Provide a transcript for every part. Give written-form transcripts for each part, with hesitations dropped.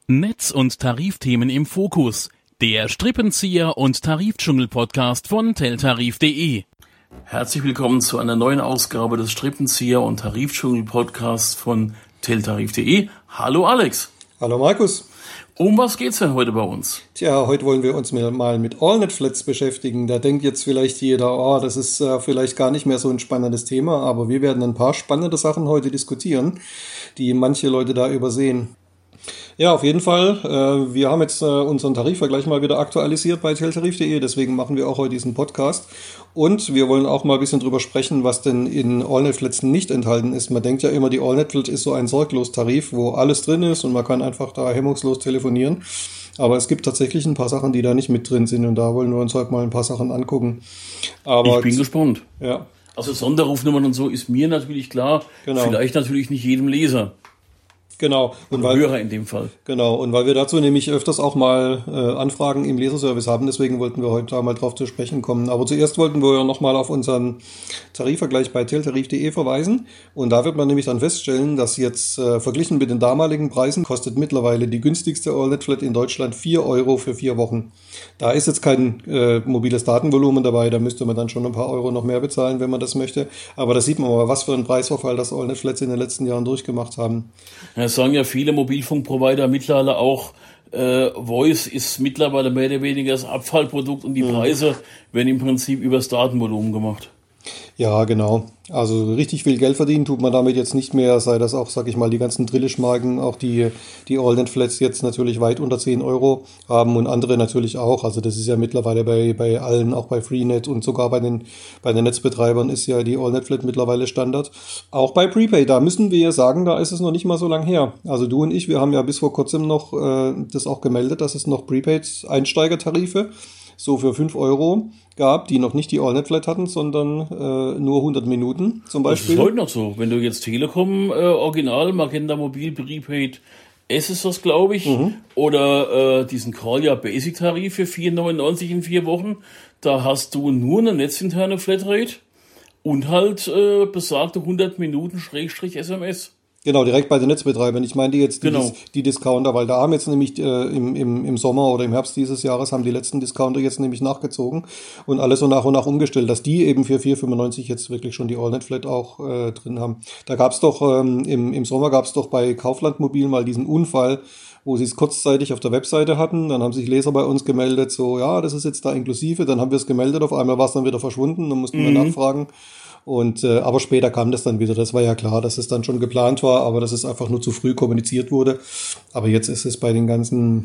Netz- und Tarifthemen im Fokus. Der Strippenzieher und Tarifdschungel-Podcast von teltarif.de. Herzlich willkommen zu einer neuen Ausgabe des Strippenzieher und Tarifdschungel-Podcasts von teltarif.de. Hallo Alex. Hallo Markus. Um was geht's denn heute bei uns? Tja, heute wollen wir uns mal mit AllNet-Flats beschäftigen. Da denkt jetzt vielleicht jeder, das ist vielleicht gar nicht mehr so ein spannendes Thema, aber wir werden ein paar spannende Sachen heute diskutieren, die manche Leute da übersehen. Ja, auf jeden Fall. Wir haben jetzt unseren Tarifvergleich mal wieder aktualisiert bei teltarif.de, deswegen machen wir auch heute diesen Podcast. Und wir wollen auch mal ein bisschen drüber sprechen, was denn in AllNet-Flats nicht enthalten ist. Man denkt ja immer, die AllNet-Flat ist so ein Sorglos-Tarif, wo alles drin ist und man kann einfach da hemmungslos telefonieren. Aber es gibt tatsächlich ein paar Sachen, die da nicht mit drin sind und da wollen wir uns heute mal ein paar Sachen angucken. Aber ich bin gespannt. Ja. Also Sonderrufnummern und so ist mir natürlich klar, genau. Vielleicht natürlich nicht jedem Leser. Genau. Und Hörer in dem Fall. Genau. Und weil wir dazu nämlich öfters auch mal Anfragen im Leserservice haben, deswegen wollten wir heute da mal drauf zu sprechen kommen. Aber zuerst wollten wir ja nochmal auf unseren Tarifvergleich bei teltarif.de verweisen. Und da wird man nämlich dann feststellen, dass jetzt verglichen mit den damaligen Preisen kostet mittlerweile die günstigste AllNet-Flat in Deutschland 4 Euro für 4 Wochen. Da ist jetzt kein mobiles Datenvolumen dabei, da müsste man dann schon ein paar Euro noch mehr bezahlen, wenn man das möchte. Aber da sieht man mal, was für einen Preisverfall das AllNet-Flats in den letzten Jahren durchgemacht haben. Ja, sagen ja viele Mobilfunkprovider mittlerweile auch, Voice ist mittlerweile mehr oder weniger das Abfallprodukt und die Preise werden im Prinzip übers Datenvolumen gemacht. Ja, genau. Also richtig viel Geld verdienen tut man damit jetzt nicht mehr, sei das auch, sag ich mal, die ganzen Drillisch-Marken, auch die AllNet-Flats jetzt natürlich weit unter 10 Euro haben und andere natürlich auch. Also das ist ja mittlerweile bei allen, auch bei Freenet und sogar bei den Netzbetreibern ist ja die AllNet-Flat mittlerweile Standard. Auch bei Prepaid, da müssen wir ja sagen, da ist es noch nicht mal so lang her. Also du und ich, wir haben ja bis vor kurzem noch das auch gemeldet, dass es noch Prepaid-Einsteigertarife so für 5 Euro gab, die noch nicht die AllNet-Flat hatten, sondern nur 100 Minuten zum Beispiel. Das ist heute noch so. Wenn du jetzt Telekom Original, Magenta Mobil, Prepaid S ist das, glaube ich, oder diesen Callia Basic Tarif für 4,99 in 4 Wochen, da hast du nur eine netzinterne Flatrate und halt besagte 100 Minuten / SMS. Genau, direkt bei den Netzbetreibern. Ich meine jetzt die Discounter, weil da haben jetzt nämlich im Sommer oder im Herbst dieses Jahres haben die letzten Discounter jetzt nämlich nachgezogen und alles so nach und nach umgestellt, dass die eben für 4,95 jetzt wirklich schon die AllNet-Flat auch drin haben. Da gab's doch im Sommer gab's doch bei Kaufland Mobil mal diesen Unfall, wo sie es kurzzeitig auf der Webseite hatten. Dann haben sich Leser bei uns gemeldet, so, ja, das ist jetzt da inklusive. Dann haben wir es gemeldet, auf einmal war es dann wieder verschwunden, dann mussten wir nachfragen. Und aber später kam das dann wieder. Das war ja klar, dass es dann schon geplant war, aber dass es einfach nur zu früh kommuniziert wurde. Aber jetzt ist es bei den ganzen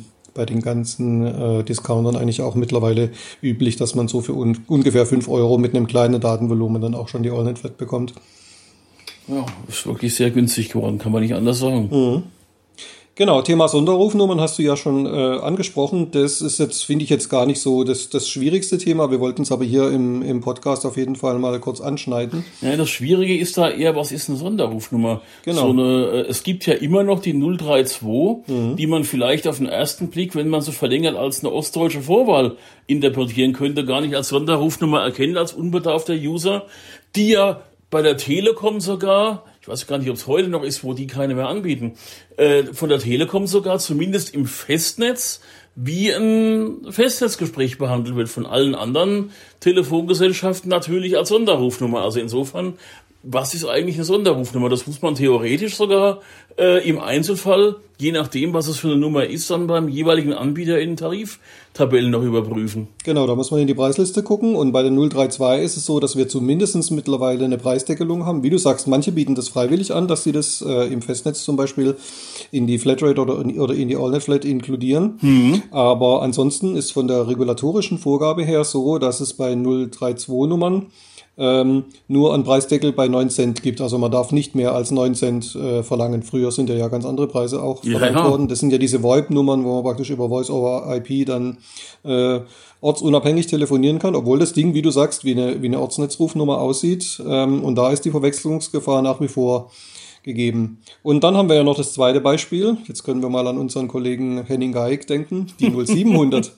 Discountern eigentlich auch mittlerweile üblich, dass man so für ungefähr 5 Euro mit einem kleinen Datenvolumen dann auch schon die AllNet-Flat bekommt. Ja, ist wirklich sehr günstig geworden, kann man nicht anders sagen. Genau, Thema Sonderrufnummern hast du ja schon angesprochen. Das ist jetzt, finde ich jetzt gar nicht so das schwierigste Thema. Wir wollten es aber hier im Podcast auf jeden Fall mal kurz anschneiden. Ja, das Schwierige ist da eher, was ist eine Sonderrufnummer? Genau. Es gibt ja immer noch die 032, die man vielleicht auf den ersten Blick, wenn man sie verlängert als eine ostdeutsche Vorwahl interpretieren könnte, gar nicht als Sonderrufnummer erkennen, als unbedarfter User, die ja bei der Telekom sogar, ich weiß gar nicht, ob es heute noch ist, wo die keine mehr anbieten, von der Telekom sogar zumindest im Festnetz wie ein Festnetzgespräch behandelt wird, von allen anderen Telefongesellschaften natürlich als Sonderrufnummer. Also insofern, was ist eigentlich eine Sonderrufnummer? Das muss man theoretisch sogar im Einzelfall, je nachdem, was es für eine Nummer ist, dann beim jeweiligen Anbieter in Tariftabellen noch überprüfen. Genau, da muss man in die Preisliste gucken und bei der 032 ist es so, dass wir zumindest mittlerweile eine Preisdeckelung haben. Wie du sagst, manche bieten das freiwillig an, dass sie das im Festnetz zum Beispiel in die Flatrate oder in die AllNet-Flat inkludieren. Aber ansonsten ist von der regulatorischen Vorgabe her so, dass es bei 032-Nummern nur einen Preisdeckel bei 9 Cent gibt. Also man darf nicht mehr als 9 Cent verlangen. Früher sind ja ganz andere Preise auch verlangt worden. Das sind ja diese VoIP-Nummern, wo man praktisch über Voice-over-IP dann ortsunabhängig telefonieren kann, obwohl das Ding, wie du sagst, wie eine Ortsnetzrufnummer aussieht. Und da ist die Verwechslungsgefahr nach wie vor gegeben. Und dann haben wir ja noch das zweite Beispiel. Jetzt können wir mal an unseren Kollegen Henning Geig denken, die 0700.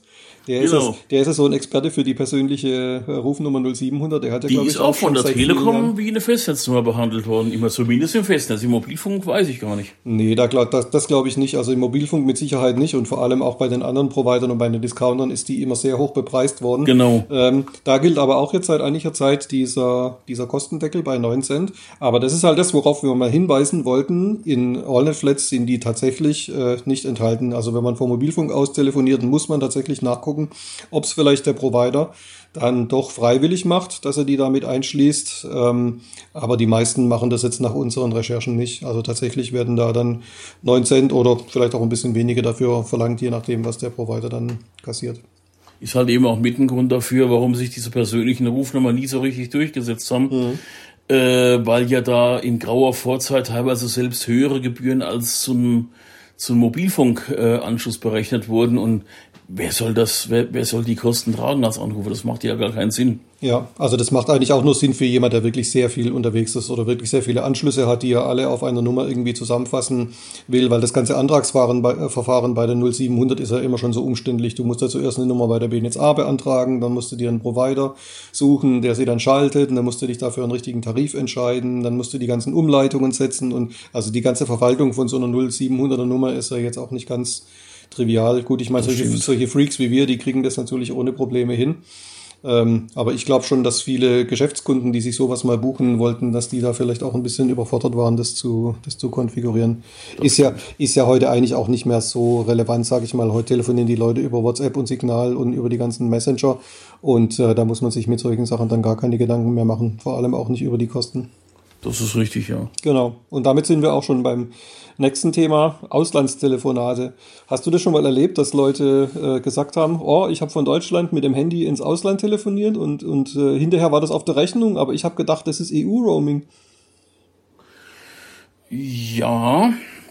Der ist ja so ein Experte für die persönliche Rufnummer 0700. Der hat ja, glaube ich, auch von der Telekom wie eine Festnetznummer behandelt worden. Immer zumindest im Festnetz. Im Mobilfunk weiß ich gar nicht. Nee, das glaube ich nicht. Also im Mobilfunk mit Sicherheit nicht. Und vor allem auch bei den anderen Providern und bei den Discountern ist die immer sehr hoch bepreist worden. Genau. Da gilt aber auch jetzt seit einiger Zeit dieser Kostendeckel bei 9 Cent. Aber das ist halt das, worauf wir mal hinweisen wollten. In AllNet-Flats sind die tatsächlich nicht enthalten. Also wenn man vom Mobilfunk aus telefoniert, muss man tatsächlich nachgucken, ob es vielleicht der Provider dann doch freiwillig macht, dass er die damit einschließt. Aber die meisten machen das jetzt nach unseren Recherchen nicht. Also tatsächlich werden da dann 9 Cent oder vielleicht auch ein bisschen weniger dafür verlangt, je nachdem, was der Provider dann kassiert. Ist halt eben auch mit ein Grund dafür, warum sich diese persönlichen Rufnummern nie so richtig durchgesetzt haben. Weil ja da in grauer Vorzeit teilweise selbst höhere Gebühren als zum Mobilfunkanschluss berechnet wurden. Und wer soll die Kosten tragen als Anrufer? Das macht ja gar keinen Sinn. Ja, also das macht eigentlich auch nur Sinn für jemand, der wirklich sehr viel unterwegs ist oder wirklich sehr viele Anschlüsse hat, die er alle auf einer Nummer irgendwie zusammenfassen will, weil das ganze Antragsverfahren bei der 0700 ist ja immer schon so umständlich. Du musst ja zuerst eine Nummer bei der BNetzA beantragen, dann musst du dir einen Provider suchen, der sie dann schaltet, und dann musst du dich dafür einen richtigen Tarif entscheiden, dann musst du die ganzen Umleitungen setzen und also die ganze Verwaltung von so einer 0700er Nummer ist ja jetzt auch nicht ganz trivial. Gut, ich meine, solche Freaks wie wir, die kriegen das natürlich ohne Probleme hin. Aber ich glaube schon, dass viele Geschäftskunden, die sich sowas mal buchen wollten, dass die da vielleicht auch ein bisschen überfordert waren, das zu konfigurieren. Ist ja heute eigentlich auch nicht mehr so relevant, sage ich mal. Heute telefonieren die Leute über WhatsApp und Signal und über die ganzen Messenger. Und da muss man sich mit solchen Sachen dann gar keine Gedanken mehr machen. Vor allem auch nicht über die Kosten. Das ist richtig, ja. Genau. Und damit sind wir auch schon beim nächsten Thema, Auslandstelefonate. Hast du das schon mal erlebt, dass Leute gesagt haben, ich habe von Deutschland mit dem Handy ins Ausland telefoniert und hinterher war das auf der Rechnung, aber ich habe gedacht, das ist EU-Roaming. Ja.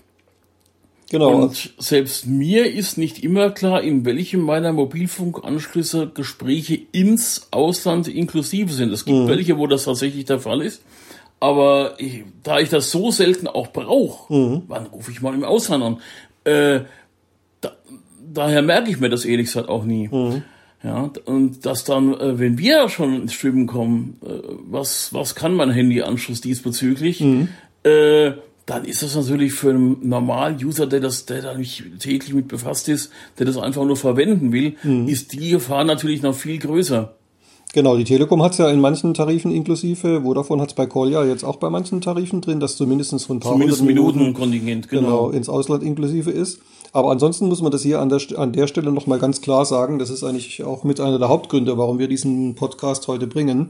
Genau. Und selbst mir ist nicht immer klar, in welchem meiner Mobilfunkanschlüsse Gespräche ins Ausland inklusive sind. Es gibt welche, wo das tatsächlich der Fall ist. Aber da ich das so selten auch brauche, wann rufe ich mal im Ausland an? Daher merke ich mir das ehrlich gesagt auch nie. Ja, und dass dann, wenn wir schon ins Schwimmen kommen, was kann mein Handyanschluss diesbezüglich, dann ist das natürlich für einen normalen User, der da nicht täglich mit befasst ist, der das einfach nur verwenden will, ist die Gefahr natürlich noch viel größer. Genau, die Telekom hat es ja in manchen Tarifen inklusive, Vodafone hat es bei Call ja jetzt auch bei manchen Tarifen drin, dass zumindest von ein paar hundert Minuten Kontingent, genau ins Ausland inklusive ist. Aber ansonsten muss man das hier an der Stelle nochmal ganz klar sagen, das ist eigentlich auch mit einer der Hauptgründe, warum wir diesen Podcast heute bringen.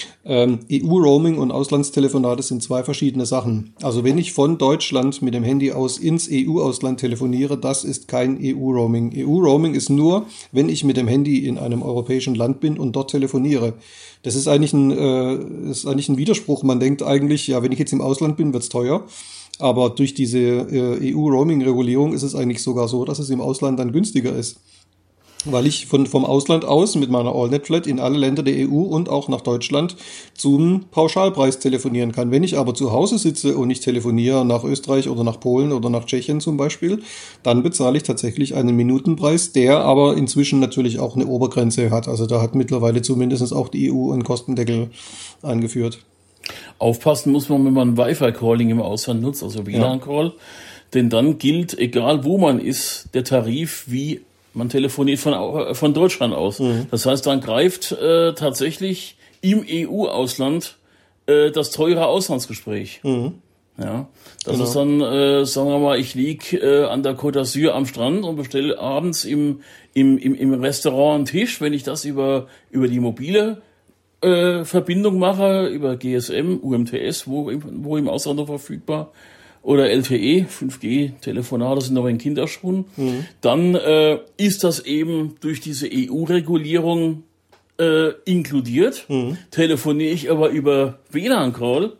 EU-Roaming und Auslandstelefonate sind zwei verschiedene Sachen. Also wenn ich von Deutschland mit dem Handy aus ins EU-Ausland telefoniere, das ist kein EU-Roaming. EU-Roaming ist nur, wenn ich mit dem Handy in einem europäischen Land bin und dort telefoniere. Das ist eigentlich ein Widerspruch. Man denkt eigentlich, ja, wenn ich jetzt im Ausland bin, wird's teuer. Aber durch diese EU-Roaming-Regulierung ist es eigentlich sogar so, dass es im Ausland dann günstiger ist. Weil ich vom Ausland aus mit meiner AllNet-Flat in alle Länder der EU und auch nach Deutschland zum Pauschalpreis telefonieren kann. Wenn ich aber zu Hause sitze und ich telefoniere nach Österreich oder nach Polen oder nach Tschechien zum Beispiel, dann bezahle ich tatsächlich einen Minutenpreis, der aber inzwischen natürlich auch eine Obergrenze hat. Also da hat mittlerweile zumindest auch die EU einen Kostendeckel eingeführt. Aufpassen muss man, wenn man Wi-Fi-Calling im Ausland nutzt, also WLAN-Call, denn dann gilt, egal wo man ist, der Tarif wie man telefoniert von Deutschland aus. Das heißt, dann greift tatsächlich im EU-Ausland das teure Auslandsgespräch. Ja, das ist dann, sagen wir mal, ich liege an der Côte d'Azur am Strand und bestelle abends im Restaurant einen Tisch. Wenn ich das über die mobile Verbindung mache, über GSM, UMTS, wo im Ausland noch verfügbar, oder LTE, 5G-Telefonate sind noch in Kinderschuhen, dann ist das eben durch diese EU-Regulierung inkludiert. Telefoniere ich aber über WLAN-Call,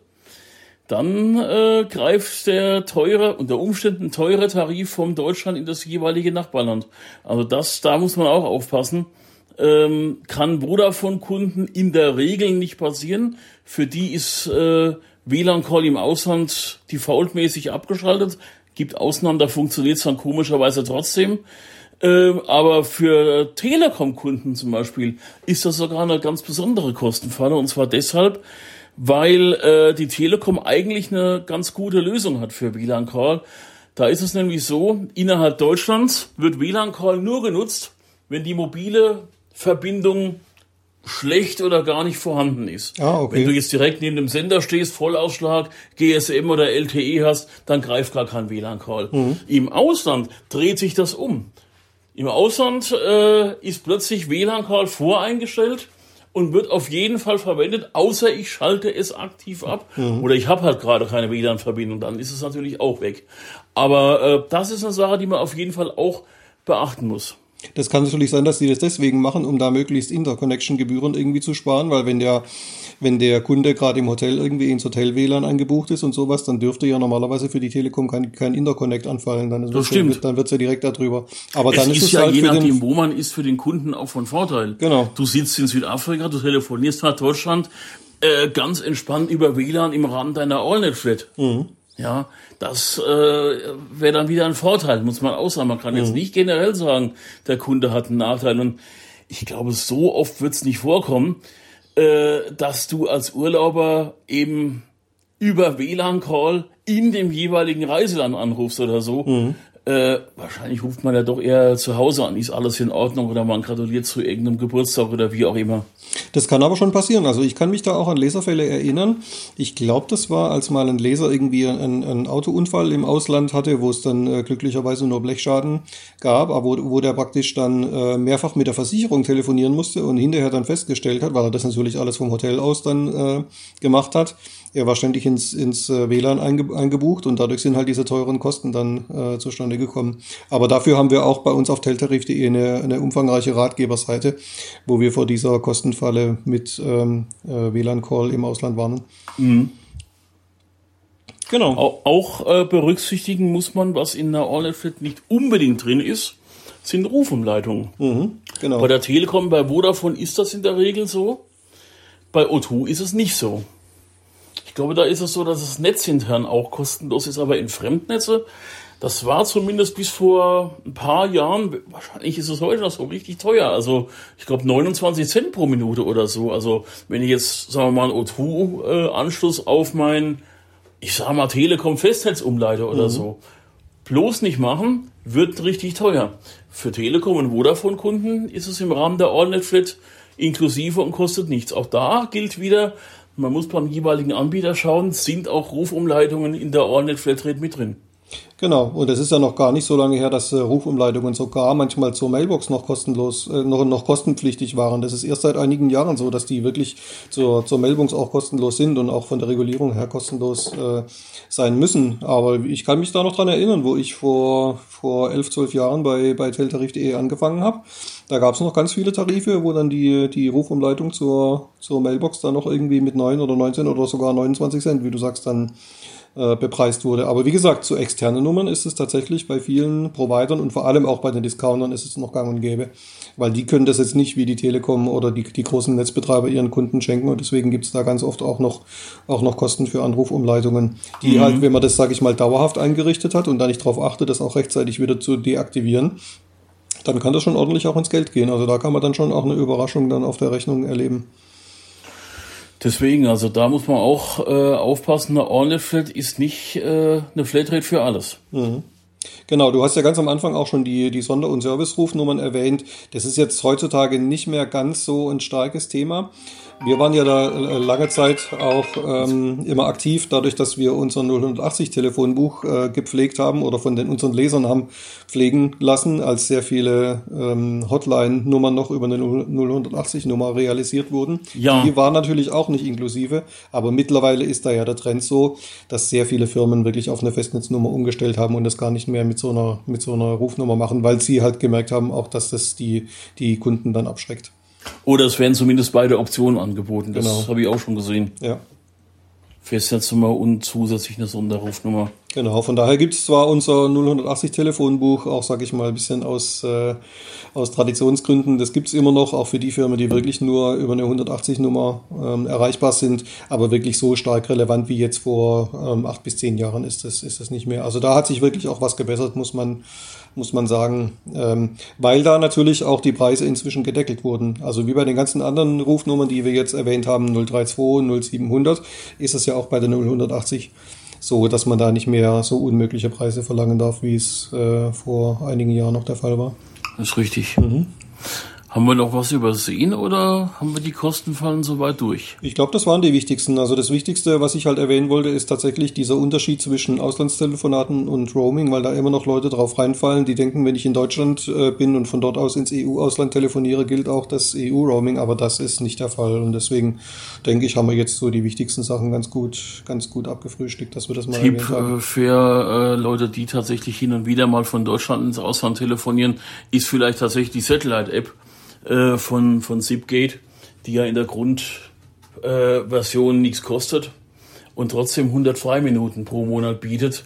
dann greift der unter Umständen teure Tarif vom Deutschland in das jeweilige Nachbarland. Also da muss man auch aufpassen. Kann Vodafone-Kunden in der Regel nicht passieren. Für die ist WLAN-Call im Ausland defaultmäßig abgeschaltet. Gibt Ausnahmen, da funktioniert es dann komischerweise trotzdem. Aber für Telekom-Kunden zum Beispiel ist das sogar eine ganz besondere Kostenfalle. Und zwar deshalb, weil die Telekom eigentlich eine ganz gute Lösung hat für WLAN-Call. Da ist es nämlich so, innerhalb Deutschlands wird WLAN-Call nur genutzt, wenn die mobile Verbindung schlecht oder gar nicht vorhanden ist. Okay. Wenn du jetzt direkt neben dem Sender stehst, Vollausschlag, GSM oder LTE hast, dann greift gar kein WLAN-Call. Im Ausland dreht sich das um. Im Ausland ist plötzlich WLAN-Call voreingestellt und wird auf jeden Fall verwendet, außer ich schalte es aktiv ab. Oder ich habe halt gerade keine WLAN-Verbindung, dann ist es natürlich auch weg. Aber das ist eine Sache, die man auf jeden Fall auch beachten muss. Das kann natürlich sein, dass die das deswegen machen, um da möglichst Interconnection-Gebühren irgendwie zu sparen, weil wenn der Kunde gerade im Hotel irgendwie ins Hotel-WLAN eingebucht ist und sowas, dann dürfte ja normalerweise für die Telekom kein Interconnect anfallen. Dann wird's ja direkt darüber. Aber dann ist es ja halt je nachdem, wo man ist, für den Kunden auch von Vorteil. Genau. Du sitzt in Südafrika, du telefonierst nach Deutschland, ganz entspannt über WLAN im Rahmen deiner AllNet-Flat. Ja, das wäre dann wieder ein Vorteil, muss man auch sagen. Man kann jetzt nicht generell sagen, der Kunde hat einen Nachteil. Und ich glaube, so oft wird es nicht vorkommen, dass du als Urlauber eben über WLAN-Call in dem jeweiligen Reiseland anrufst oder so. Wahrscheinlich ruft man ja doch eher zu Hause an, ist alles in Ordnung oder man gratuliert zu irgendeinem Geburtstag oder wie auch immer. Das kann aber schon passieren. Also ich kann mich da auch an Leserfälle erinnern. Ich glaube, das war, als mal ein Leser irgendwie einen Autounfall im Ausland hatte, wo es dann glücklicherweise nur Blechschaden gab, aber wo der praktisch dann mehrfach mit der Versicherung telefonieren musste und hinterher dann festgestellt hat, weil er das natürlich alles vom Hotel aus dann gemacht hat. Er war ständig ins WLAN eingebucht und dadurch sind halt diese teuren Kosten dann zustande gekommen. Aber dafür haben wir auch bei uns auf teltarif.de eine umfangreiche Ratgeberseite, wo wir vor dieser Kostenfalle mit WLAN-Call im Ausland warnen. Genau. Auch berücksichtigen muss man, was in der AllNet-Flat nicht unbedingt drin ist, sind Rufumleitungen. Genau. Bei der Telekom, bei Vodafone ist das in der Regel so. Bei O2 ist es nicht so. Ich glaube, da ist es so, dass das Netz intern auch kostenlos ist, aber in Fremdnetze, das war zumindest bis vor ein paar Jahren, wahrscheinlich ist es heute noch so richtig teuer, also ich glaube 29 Cent pro Minute oder so. Also wenn ich jetzt, sagen wir mal, einen O2-Anschluss auf mein, ich sag mal, Telekom-Festnetz umleite oder so, bloß nicht machen, wird richtig teuer. Für Telekom- und Vodafone-Kunden ist es im Rahmen der AllNet-Flat inklusive und kostet nichts. Auch da gilt wieder, man muss beim jeweiligen Anbieter schauen, sind auch Rufumleitungen in der AllNet-Flatrate mit drin. Genau, und es ist ja noch gar nicht so lange her, dass Rufumleitungen sogar manchmal zur Mailbox noch kostenlos, noch kostenpflichtig waren. Das ist erst seit einigen Jahren so, dass die wirklich zur Mailbox auch kostenlos sind und auch von der Regulierung her kostenlos sein müssen. Aber ich kann mich da noch dran erinnern, wo ich vor 11, 12 Jahren bei teltarif.de angefangen habe. Da gab es noch ganz viele Tarife, wo dann die Rufumleitung zur Mailbox dann noch irgendwie mit 9 oder 19 oder sogar 29 Cent, wie du sagst, dann bepreist wurde. Aber wie gesagt, zu externen Nummern ist es tatsächlich bei vielen Providern und vor allem auch bei den Discountern ist es noch gang und gäbe. Weil die können das jetzt nicht wie die Telekom oder die großen Netzbetreiber ihren Kunden schenken und deswegen gibt es da ganz oft auch noch Kosten für Anrufumleitungen, die halt, wenn man das, sage ich mal, dauerhaft eingerichtet hat und da nicht drauf achtet, das auch rechtzeitig wieder zu deaktivieren, dann kann das schon ordentlich auch ins Geld gehen. Also da kann man dann schon auch eine Überraschung dann auf der Rechnung erleben. Deswegen, also da muss man auch aufpassen, eine AllNet-Flat ist nicht eine Flatrate für alles. Genau, du hast ja ganz am Anfang auch schon die Sonder- und Service-Rufnummern erwähnt. Das ist jetzt heutzutage nicht mehr ganz so ein starkes Thema. Wir waren ja da lange Zeit auch immer aktiv, dadurch, dass wir unser 080-Telefonbuch gepflegt haben oder von unseren Lesern haben pflegen lassen, als sehr viele Hotline-Nummern noch über eine 080-Nummer realisiert wurden. Ja. Die waren natürlich auch nicht inklusive, aber mittlerweile ist da ja der Trend so, dass sehr viele Firmen wirklich auf eine Festnetznummer umgestellt haben und das gar nicht mehr mit so einer Rufnummer machen, weil sie halt gemerkt haben, auch dass das die Kunden dann abschreckt. Oder es werden zumindest beide Optionen angeboten. Das habe ich auch schon gesehen. Ja. Festnetznummer und zusätzlich eine Sonderrufnummer. Genau, von daher gibt es zwar unser 0180 Telefonbuch, auch sage ich mal ein bisschen aus Traditionsgründen, das gibt es immer noch, auch für die Firmen, die wirklich nur über eine 180-Nummer erreichbar sind, aber wirklich so stark relevant wie jetzt vor 8 bis 10 Jahren ist das nicht mehr. Also da hat sich wirklich auch was gebessert, muss man sagen, weil da natürlich auch die Preise inzwischen gedeckelt wurden. Also wie bei den ganzen anderen Rufnummern, die wir jetzt erwähnt haben, 032, 0700, ist es ja auch bei der 0180 so, dass man da nicht mehr so unmögliche Preise verlangen darf, wie es vor einigen Jahren noch der Fall war. Das ist richtig. Haben wir noch was übersehen oder haben wir die Kostenfallen soweit durch? Ich glaube, das waren die wichtigsten. Also das Wichtigste, was ich halt erwähnen wollte, ist tatsächlich dieser Unterschied zwischen Auslandstelefonaten und Roaming, weil da immer noch Leute drauf reinfallen, die denken, wenn ich in Deutschland bin und von dort aus ins EU-Ausland telefoniere, gilt auch das EU-Roaming, aber das ist nicht der Fall. Und deswegen denke ich, haben wir jetzt so die wichtigsten Sachen ganz gut abgefrühstückt, dass wir das mal erwähnt haben. Tipp für Leute, die tatsächlich hin und wieder mal von Deutschland ins Ausland telefonieren, ist vielleicht tatsächlich die Satellite-App von Zipgate, die ja in der Grundversion nichts kostet und trotzdem 100 Freiminuten pro Monat bietet.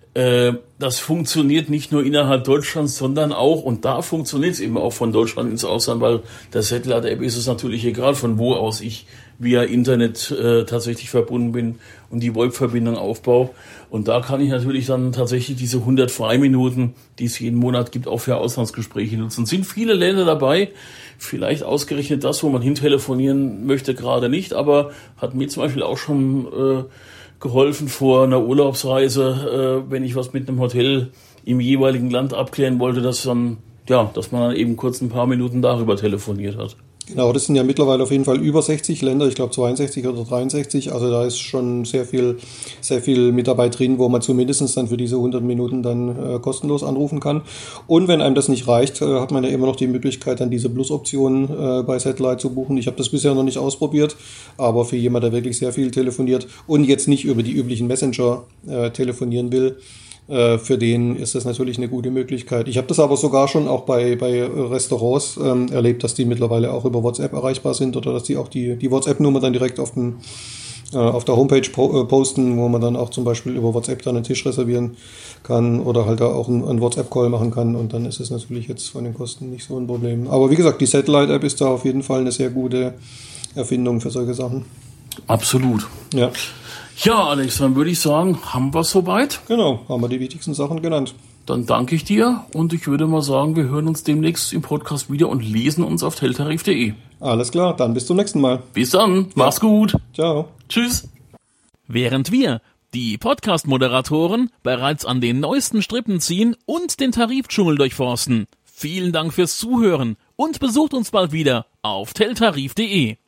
Das funktioniert nicht nur innerhalb Deutschlands, sondern auch, und da funktioniert es eben auch von Deutschland ins Ausland, weil der Satellite-App ist es natürlich egal, von wo aus ich via Internet tatsächlich verbunden bin und die VoIP-Verbindung aufbaue. Und da kann ich natürlich dann tatsächlich diese 100 Freiminuten, die es jeden Monat gibt, auch für Auslandsgespräche nutzen. Sind viele Länder dabei, vielleicht ausgerechnet das, wo man hintelefonieren möchte, gerade nicht, aber hat mir zum Beispiel auch schon geholfen vor einer Urlaubsreise, wenn ich was mit einem Hotel im jeweiligen Land abklären wollte, dass man dann eben kurz ein paar Minuten darüber telefoniert hat. Genau, das sind ja mittlerweile auf jeden Fall über 60 Länder, ich glaube 62 oder 63, also da ist schon sehr viel mit dabei drin, wo man zumindest dann für diese 100 Minuten dann kostenlos anrufen kann. Und wenn einem das nicht reicht, hat man ja immer noch die Möglichkeit, dann diese Plus-Option bei Satellite zu buchen. Ich habe das bisher noch nicht ausprobiert, aber für jemand, der wirklich sehr viel telefoniert und jetzt nicht über die üblichen Messenger telefonieren will, für den ist das natürlich eine gute Möglichkeit. Ich habe das aber sogar schon auch bei Restaurants erlebt, dass die mittlerweile auch über WhatsApp erreichbar sind oder dass die auch die WhatsApp-Nummer dann direkt auf der Homepage posten, wo man dann auch zum Beispiel über WhatsApp dann einen Tisch reservieren kann oder halt auch einen WhatsApp-Call machen kann und dann ist es natürlich jetzt von den Kosten nicht so ein Problem. Aber wie gesagt, die Satellite-App ist da auf jeden Fall eine sehr gute Erfindung für solche Sachen. Absolut. Ja. Ja, Alex, dann würde ich sagen, haben wir es soweit? Genau, haben wir die wichtigsten Sachen genannt. Dann danke ich dir und ich würde mal sagen, wir hören uns demnächst im Podcast wieder und lesen uns auf teltarif.de. Alles klar, dann bis zum nächsten Mal. Bis dann, mach's gut. Ciao. Tschüss. Während wir, die Podcast-Moderatoren, bereits an den neuesten Strippen ziehen und den Tarifdschungel durchforsten. Vielen Dank fürs Zuhören und besucht uns bald wieder auf teltarif.de.